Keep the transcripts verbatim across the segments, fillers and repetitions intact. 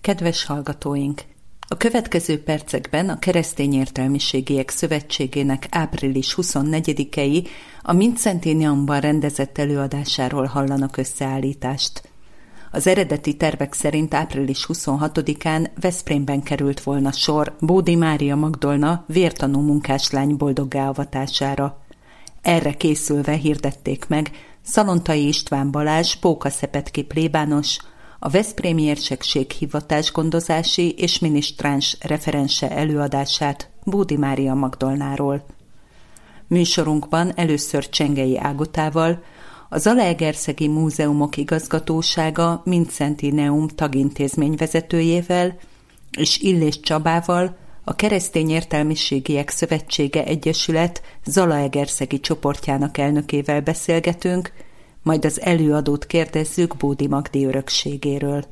Kedves hallgatóink! A következő percekben a Keresztény Értelmiségiek Szövetségének április huszonnegyedikei a Mindszenténiumban rendezett előadásáról hallanak összeállítást. Az eredeti tervek szerint április huszonhatodikán Veszprémben került volna sor Bódi Mária Magdolna vértanú munkáslány boldoggá avatására. Erre készülve hirdették meg Szalontai István Balázs Pókaszepetki plébános, a Veszprémi Érsekség hivatásgondozási és minisztráns referense előadását Bódi Mária Magdolnáról. Műsorunkban először Csengei Ágotával, a Zalaegerszegi Múzeumok Igazgatósága Mindszenténium tagintézmény vezetőjével és Illés Csabával, a Keresztény Értelmiségiek Szövetsége Egyesület Zalaegerszegi csoportjának elnökével beszélgetünk, majd az előadót kérdezzük Bódi Magdi örökségéről.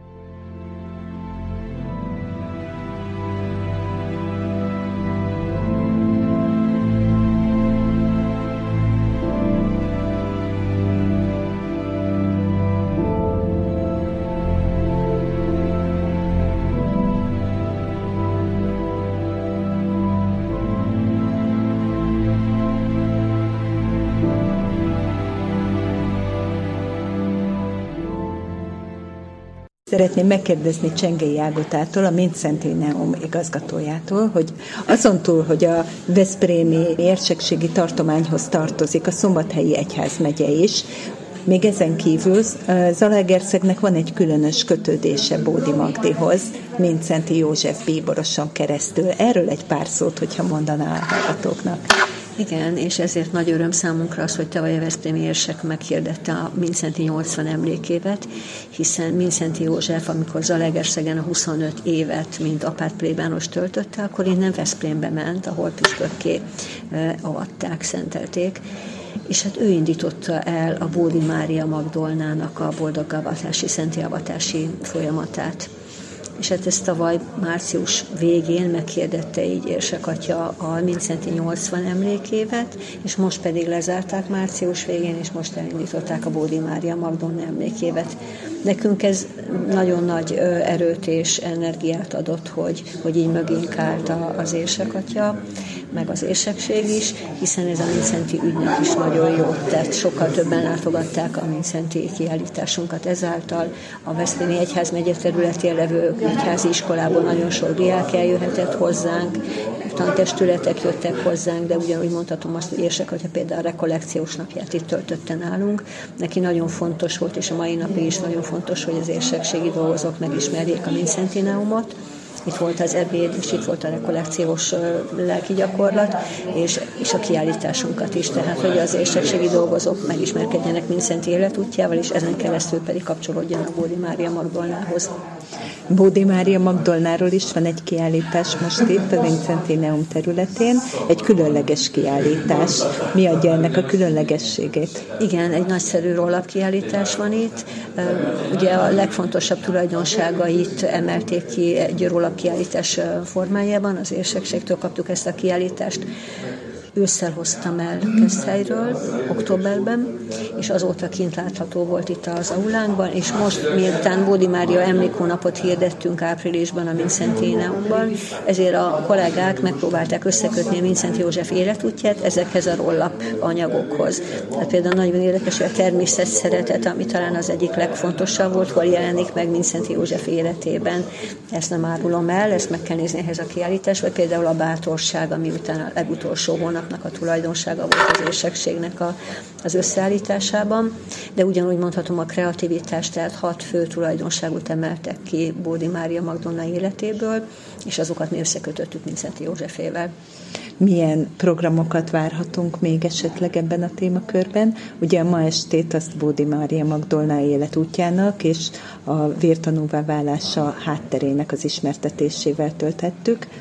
Szeretném megkérdezni Csengei Ágotától, a Mindszenténium igazgatójától, hogy azon túl, hogy a veszprémi érsekségi tartományhoz tartozik a Szombathelyi Egyházmegye is, még ezen kívül Zalaegerszegnek van egy különös kötődése Bódi Magdihoz, Mindszentí József bíboroson keresztül. Erről egy pár szót, hogyha mondaná a hallgatóknak. Igen, és ezért nagy öröm számunkra az, hogy tavaly a veszprémi érsek meghirdette a Mindszenty nyolcvan emlékévet, hiszen Mindszentí József, amikor Zalaegerszegen a huszonöt évet, mint apát plébános töltötte, akkor innen Veszprémbe ment, ahol püspökké avatták, szentelték, és hát ő indította el a Bódi Mária Magdolnának a boldoggavatási, szentélyeavatási folyamatát. És hát ezt tavaly március végén meghirdette így érsek atya a Mindszenty nyolcvan emlékévet, és most pedig lezárták március végén, és most elindították a Bódi Mária Magdolna emlékévet. Nekünk ez nagyon nagy erőt és energiát adott, hogy, hogy így mögénk állt az érsek atya, meg az érsekség is, hiszen ez a Mindszenty ügynek is nagyon jót tett. Sokkal többen látogatták a Mindszenty kiállításunkat ezáltal. A Veszprémi Egyházmegye területén levő egyházi iskolából nagyon sok diák eljöhetett hozzánk, tantestületek jöttek hozzánk, de ugyanúgy mondhatom azt, hogy érsek atya például a rekollekciós napját itt töltötte nálunk. Neki nagyon fontos volt, és a mai napig is nagyon fontos, hogy az érsekségi dolgozók megismerjék a Mindszenténiumot. Itt volt az ebéd, és itt volt a rekollekciós lelki gyakorlat, és, és a kiállításunkat is. Tehát, hogy az érsekségi dolgozók megismerkedjenek Mindszenty életútjával, és ezen keresztül pedig kapcsolódjanak Bódi Mária Magdolnához. Bódi Mária Magdolnáról is van egy kiállítás most itt a Mindszenténium területén, egy különleges kiállítás. Mi adja ennek a különlegességét? Igen, egy nagyszerű rollap-kiállítás van itt. Ugye a legfontosabb tulajdonságait emelték ki egy rollap-kiállítás formájában, az érsekségtől kaptuk ezt a kiállítást. Ősszel hoztam el Keszthelyről, októberben, és azóta kint látható volt itt az aulánkban, és most, miután Bódi Mária emlékhónapot hirdettünk áprilisban a Mindszenténiumban, ezért a kollégák megpróbálták összekötni a Mindszenty József életútját ezekhez a rollap anyagokhoz. Tehát például nagyon érdekes, hogy a természet szeretet, ami talán az egyik legfontosabb volt, hol jelenik meg Mindszenty József életében. Ezt nem árulom el, ezt meg kell nézni ehhez a kiállítás, vagy például a bátorság, ami után a legutolsó hónap a tulajdonsága volt az érsekségnek a, az összeállításában, de ugyanúgy mondhatom a kreativitást, tehát hat fő tulajdonságot emeltek ki Bódi Mária Magdolna életéből, és azokat mi összekötöttük Mindszenty Józsefével. Milyen programokat várhatunk még esetleg ebben a témakörben? Ugye a ma estét azt Bódi Mária Magdolna életútjának és a vértanúvá válása hátterének az ismertetésével töltettük.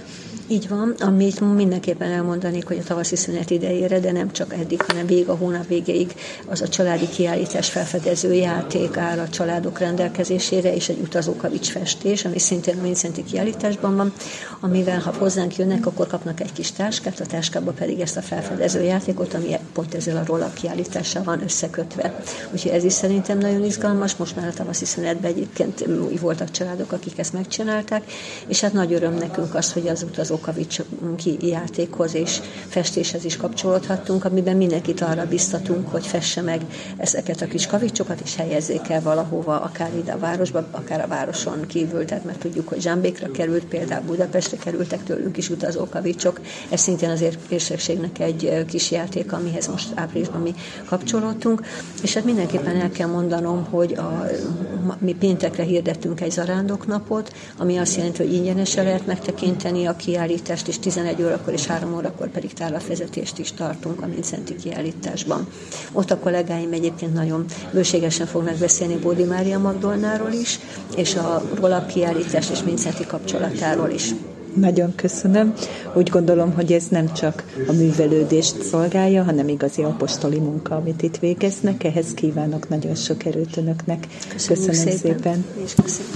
Így van, amit mindenképpen elmondanék, hogy a tavaszi szünet idejére, de nem csak eddig, hanem végig a hónap végéig az a családi kiállítás felfedező játék áll a családok rendelkezésére, és egy utazókavics festés, ami szintén a Mindszenty kiállításban van, amivel ha hozzánk jönnek, akkor kapnak egy kis táskát, a táskába pedig ezt a felfedező játékot, ami pont ezzel a rollap kiállítással van összekötve. Úgyhogy ez is szerintem nagyon izgalmas, most már a tavaszi szünetben egyébként voltak családok, akik ezt megcsinálták, és hát nagy öröm nekünk az, hogy az utazókavics játékhoz és festéshez is kapcsolódhattunk, amiben mindenkit arra biztatunk, hogy fesse meg ezeket a kis kavicsokat, és helyezzék el valahova, akár ide a városba, akár a városon kívül, tehát mert tudjuk, hogy Zsámbékra került, például Budapestre kerültek tőlünk is utazókavicsok. Ez szintén az érsekségnek egy kis játék, amihez most áprilisban mi kapcsolódtunk, és hát mindenképpen el kell mondanom, hogy a, mi péntekre hirdettünk egy zarándoknapot, ami azt jelenti, hogy ingyenesen lehet megtekinteni a kiállítást, és tizenegy órakor és három órakor pedig tárlatvezetést is tartunk a Mindszenty kiállításban. Ott a kollégáim egyébként nagyon bőségesen fognak beszélni Bódi Mária Magdolnáról is, és a rollap kiállítás és Mindszenty kapcsolatáról is. Nagyon köszönöm. Úgy gondolom, hogy ez nem csak a művelődést szolgálja, hanem igazi apostoli munka, amit itt végeznek. Ehhez kívánok nagyon sok erőt önöknek. Köszönöm, köszönöm szépen. szépen. És köszönöm.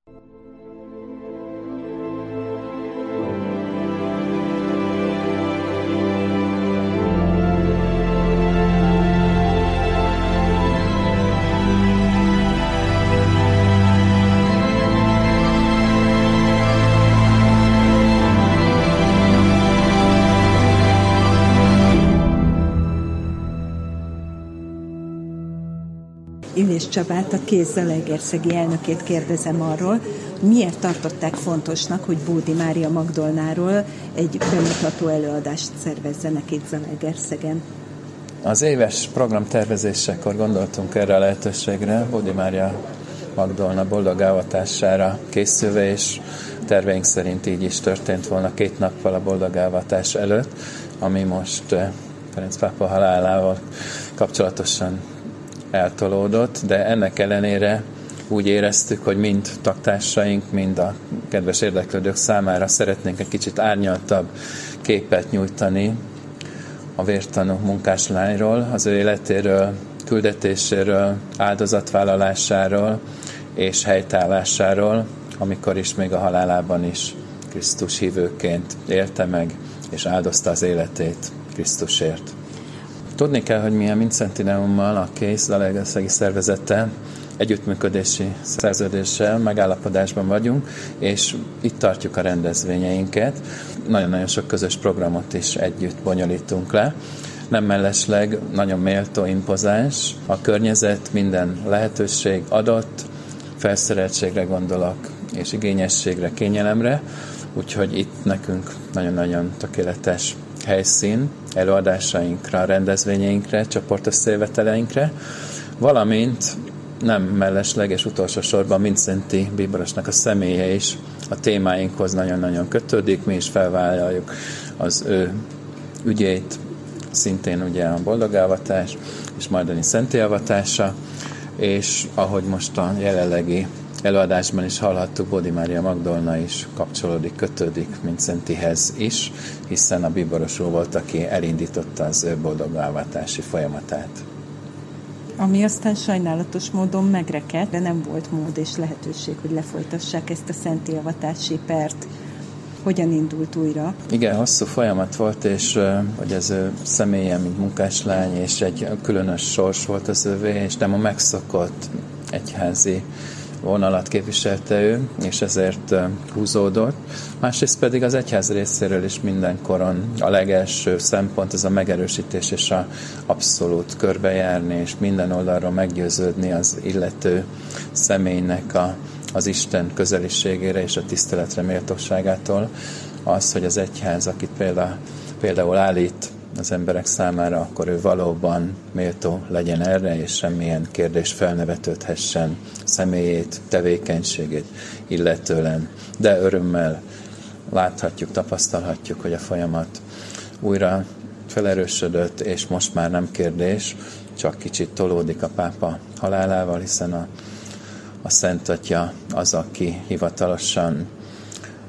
Illés Csabát, a Kéz zalaegerszegi elnökét kérdezem arról, miért tartották fontosnak, hogy Bódi Mária Magdolnáról egy bemutató előadást szervezzenek itt Zalaegerszegen. Az éves program tervezésekor gondoltunk erre a lehetőségre, Bódi Mária Magdolna boldog elvatására készülve, és terveink szerint így is történt volna két nappal a boldog elvatás előtt, ami most Ferenc pápa halálával kapcsolatosan eltolódott, de ennek ellenére úgy éreztük, hogy mind taktársaink, mind a kedves érdeklődők számára szeretnénk egy kicsit árnyaltabb képet nyújtani a vértanú munkáslányról, az ő életéről, küldetéséről, áldozatvállalásáról és helytállásáról, amikor is még a halálában is Krisztus hívőként élte meg és áldozta az életét Krisztusért. Tudni kell, hogy mi a Mindszentyneummal, a Kéz zalaegerszegi szervezete együttműködési szerződéssel megállapodásban vagyunk, és itt tartjuk a rendezvényeinket. Nagyon-nagyon sok közös programot is együtt bonyolítunk le. Nem mellesleg nagyon méltó, impozáns. A környezet, minden lehetőség adott, felszereltségre gondolok, és igényességre, kényelemre, úgyhogy itt nekünk nagyon-nagyon tökéletes helyszín előadásainkra, rendezvényeinkre, csoportösszéveteleinkre, valamint nem mellesleg és utolsó sorban Mindszenty bíborosnak a személye is a témáinkhoz nagyon-nagyon kötődik, mi is felvállaljuk az ő ügyét, szintén ugye a boldog elvatás és majdani szentélyavatása, és ahogy most a jelenlegi előadásban is hallhattuk, Bódi Mária Magdolna is kapcsolódik, kötődik Mindszentyhez is, hiszen a bíborosról volt, aki elindította az ő boldog elvatási folyamatát. Ami aztán sajnálatos módon megrekedt, de nem volt mód és lehetőség, hogy lefolytassák ezt a szentélyavatási pert. Hogyan indult újra? Igen, hosszú folyamat volt, és hogy az ő személye, mint munkáslány, és egy különös sors volt az övé, és nem a megszokott egyházi vonalat képviselte ő, és ezért húzódott. Másrészt pedig az egyház részéről is mindenkoron a legelső szempont ez a megerősítés és a abszolút körbejárni, és minden oldalról meggyőződni az illető személynek a, az Isten közeliségére és a tiszteletre méltóságától. Az, hogy az egyház, akit például, például állít az emberek számára, akkor ő valóban méltó legyen erre, és semmilyen kérdés felnevetődhessen személyét, tevékenységét illetően. De örömmel láthatjuk, tapasztalhatjuk, hogy a folyamat újra felerősödött, és most már nem kérdés, csak kicsit tolódik a pápa halálával, hiszen a, a Szent Atya az, aki hivatalosan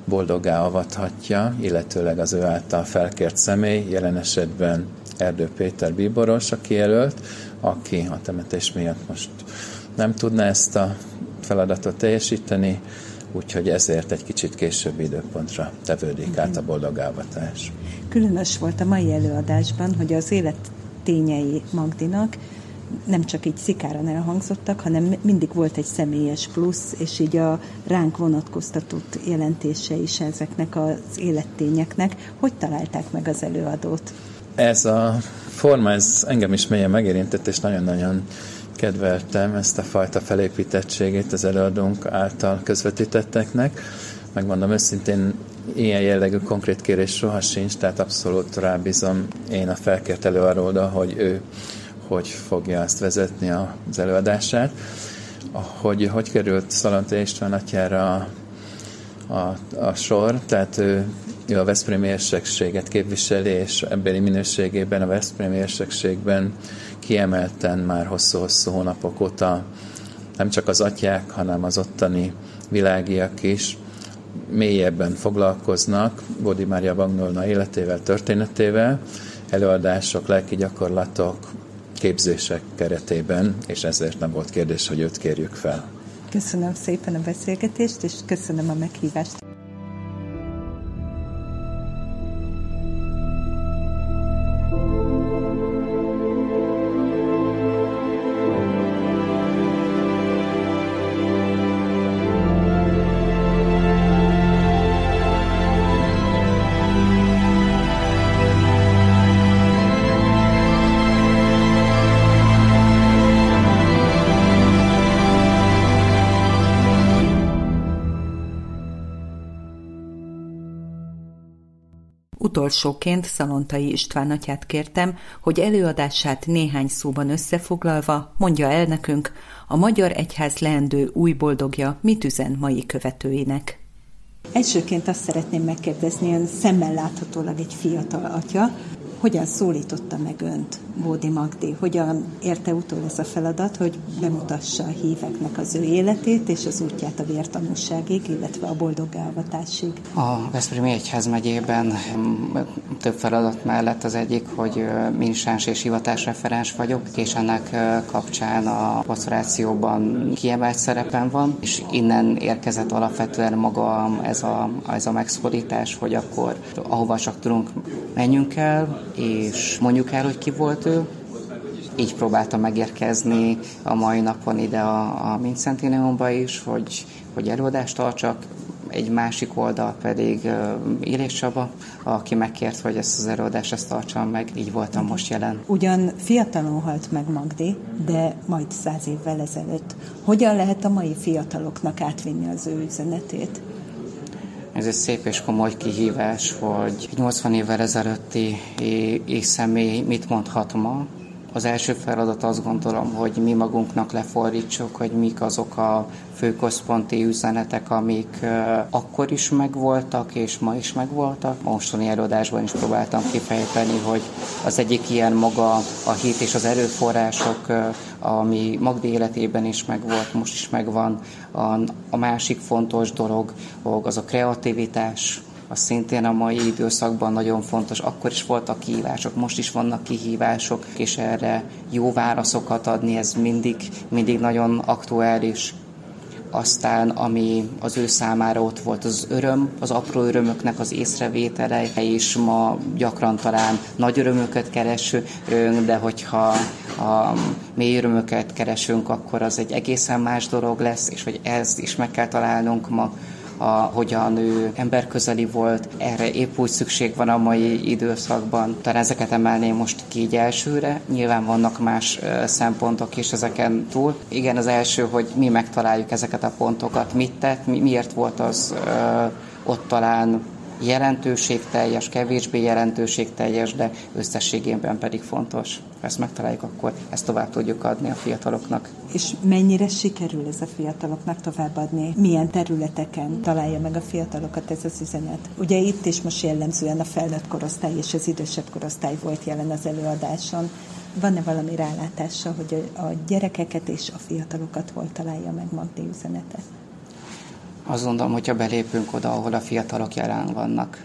boldoggá avathatja, illetőleg az ő által felkért személy, jelen esetben Erdő Péter bíboros a kijelölt, aki a temetés miatt most nem tudná ezt a feladatot teljesíteni, úgyhogy ezért egy kicsit későbbi időpontra tevődik át a boldogávatás. Különös volt a mai előadásban, hogy az élet tényei Magdinak nem csak így szikáran elhangzottak, hanem mindig volt egy személyes plusz, és így a ránk vonatkoztatott jelentése is ezeknek az élettényeknek. Hogy találták meg az előadót? Ez a forma, ez engem is mélyen megérintett, és nagyon-nagyon kedveltem ezt a fajta felépítettségét az előadónk által közvetítetteknek. Megmondom őszintén, ilyen jellegű konkrét kérés soha sincs, tehát abszolút rábízom én a felkért előadóra, hogy ő hogy fogja ezt vezetni az előadását. Hogy, hogy került Szalontai István atyára a, a, a sor, tehát ő, ő a veszprémi érsekséget képviseli, és ebbéli minőségében a veszprémi érsekségben kiemelten már hosszú-hosszú hónapok óta nem csak az atyák, hanem az ottani világiak is mélyebben foglalkoznak Bódi Mária Bagnolna életével, történetével, előadások, lelki gyakorlatok, képzések keretében, és ezért nem volt kérdés, hogy őt kérjük fel. Köszönöm szépen a beszélgetést, és köszönöm a meghívást. Utolsóként Szalontai István atyát kértem, hogy előadását néhány szóban összefoglalva mondja el nekünk, a magyar egyház leendő új boldogja mit üzen mai követőinek. Elsőként azt szeretném megkérdezni, ön szemmel láthatólag egy fiatal atya, hogyan szólította meg önt Bódi Magdi? Hogyan érte utol ez a feladat, hogy bemutassa a híveknek az ő életét és az útját a vértanúságig, illetve a boldoggá-avatásig? A Veszprémi Egyházmegyében több feladat mellett az egyik, hogy minisztráns és hivatásreferens vagyok, és ennek kapcsán a pastorációban kiemelt szerepem van, és innen érkezett alapvetően maga ez a, ez a megszólítás, hogy akkor ahova csak tudunk, menjünk el, és mondjuk el, hogy ki volt ő. Így próbáltam megérkezni a mai napon ide a, a Mincentiniumba is, hogy, hogy előadást tartsak. Egy másik oldal pedig uh, Illés Csaba, aki megkért, hogy ezt az előadást ezt tartsam meg. Így voltam most jelen. Ugyan fiatalon halt meg Magdi, de majd száz évvel ezelőtt. Hogyan lehet a mai fiataloknak átvinni az ő üzenetét? Ez egy szép és komoly kihívás, hogy nyolcvan évvel ezelőtti személy mit mondhat ma. Az első feladat azt gondolom, hogy mi magunknak lefordítsuk, hogy mik azok a főközponti üzenetek, amik uh, akkor is megvoltak, és ma is megvoltak. Mostani előadásban is próbáltam kifejteni, hogy az egyik ilyen maga a hit és az erőforrások, uh, ami Magdi életében is megvolt, most is megvan. A, a másik fontos dolog az a kreativitás, az szintén a mai időszakban nagyon fontos. Akkor is voltak kihívások, most is vannak kihívások, és erre jó válaszokat adni, ez mindig, mindig nagyon aktuális. Aztán, ami az ő számára ott volt, az öröm, az apró örömöknek az észrevétele, és ma gyakran talán nagy örömöket keresünk, de hogyha a mély örömöket keresünk, akkor az egy egészen más dolog lesz, és hogy ezt is meg kell találnunk ma, a, hogyan ő emberközeli volt, erre épp úgy szükség van a mai időszakban. Talán ezeket emelném most ki így elsőre. Nyilván vannak más uh, szempontok is ezeken túl. Igen, az első, hogy mi megtaláljuk ezeket a pontokat, mit tett, mi, miért volt az uh, ott talán jelentőségteljes, kevésbé jelentőségteljes, de összességében pedig fontos. Ha ezt megtaláljuk, akkor ezt tovább tudjuk adni a fiataloknak. És mennyire sikerül ez a fiataloknak továbbadni? Milyen területeken találja meg a fiatalokat ez az üzenet? Ugye itt is most jellemzően a felnőtt korosztály és az idősebb korosztály volt jelen az előadáson. Van-e valami rálátása, hogy a gyerekeket és a fiatalokat hol találja meg Magdi üzenete? Azt gondolom, hogyha belépünk oda, ahol a fiatalok jelen vannak,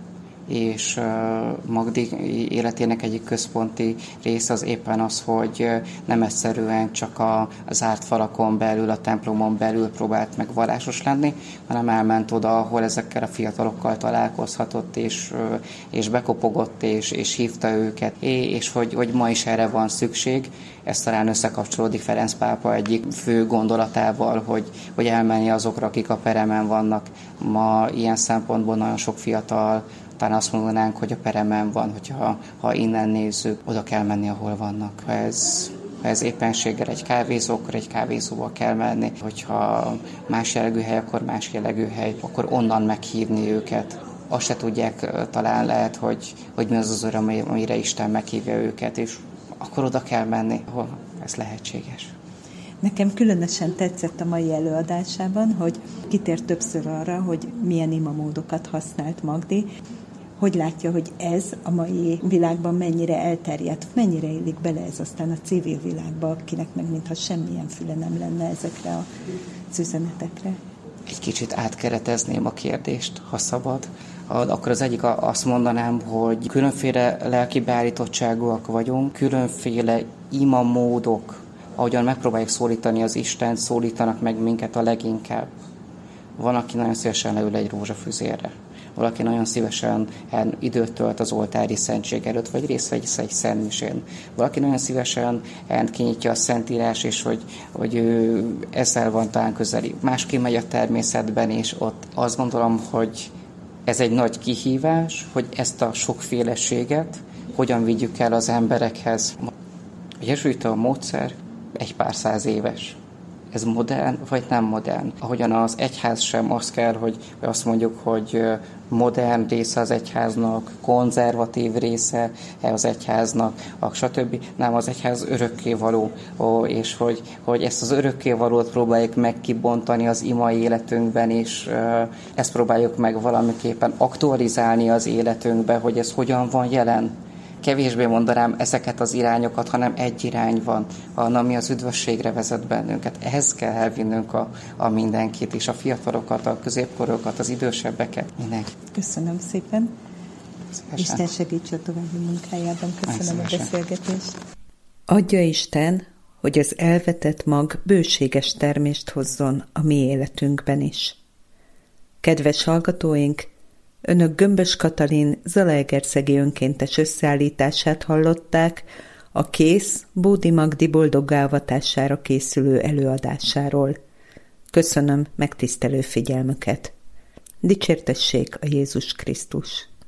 és uh, Magdi életének egyik központi része az éppen az, hogy uh, nem egyszerűen csak a, a zárt falakon belül, a templomon belül próbált meg vallásos lenni, hanem elment oda, ahol ezekkel a fiatalokkal találkozhatott, és, uh, és bekopogott, és, és hívta őket, és hogy, hogy ma is erre van szükség. Ez talán összekapcsolódik Ferenc pápa egyik fő gondolatával, hogy, hogy elmenni azokra, akik a peremen vannak. Ma ilyen szempontból nagyon sok fiatal, talán azt mondanánk, hogy a peremen van, hogyha ha innen nézzük, oda kell menni, ahol vannak. Ha ez, ha ez éppenséggel egy kávézó, akkor egy kávézóba kell menni. Hogyha más jellegű hely, akkor más jellegű hely, akkor onnan meghívni őket. Azt se tudják talán lehet, hogy, hogy mi az az öröm, amire Isten meghívja őket, és akkor oda kell menni, ahol ez lehetséges. Nekem különösen tetszett a mai előadásában, hogy kitért többször arra, hogy milyen imamódokat használt Magdi. Hogy látja, hogy ez a mai világban mennyire elterjedt, mennyire illik bele ez aztán a civil világba, akinek meg mintha semmilyen füle nem lenne ezekre a üzenetekre. Egy kicsit átkeretezném a kérdést, ha szabad. Akkor az egyik azt mondanám, hogy különféle lelki beállítottságúak vagyunk, különféle imamódok, ahogyan megpróbáljuk szólítani az Istent, szólítanak meg minket a leginkább. Van, aki nagyon szívesen leül egy rózsafüzérre. Valaki nagyon szívesen időt tölt az oltári szentség előtt, vagy részt vesz egy szentmisén. Valaki nagyon szívesen kinyitja a Szentírás, és hogy, hogy ő ezzel van talán közeli. Máski megy a természetben, és ott azt gondolom, hogy ez egy nagy kihívás, hogy ezt a sokféleséget hogyan vigyük el az emberekhez. A jezsuita módszer egy pár száz éves. Ez modern, vagy nem modern? Ahogyan az egyház sem az kell, hogy azt mondjuk, hogy modern része az egyháznak, konzervatív része az egyháznak, stb. Nem, az egyház örökkévaló, és hogy, hogy ezt az örökkévalót próbáljuk meg kibontani az imai életünkben, és ezt próbáljuk meg valamiképpen aktualizálni az életünkbe, hogy ez hogyan van jelen. Kevésbé mondanám ezeket az irányokat, hanem egy irány van, ami az üdvösségre vezet bennünket. Ehhez kell elvinnünk a, a mindenkit, és a fiatalokat, a középkorokat, az idősebbeket, mindenki. Köszönöm szépen. Szívesen. Isten segíts a további munkájában. Köszönöm a beszélgetést. Adja Isten, hogy az elvetett mag bőséges termést hozzon a mi életünkben is. Kedves hallgatóink, Önök Gömbös Katalin zalaegerszegi önkéntes összeállítását hallották a Kész Bódi Magdi boldoggá avatására készülő előadásáról. Köszönöm megtisztelő figyelmüket. Dicsértessék a Jézus Krisztus!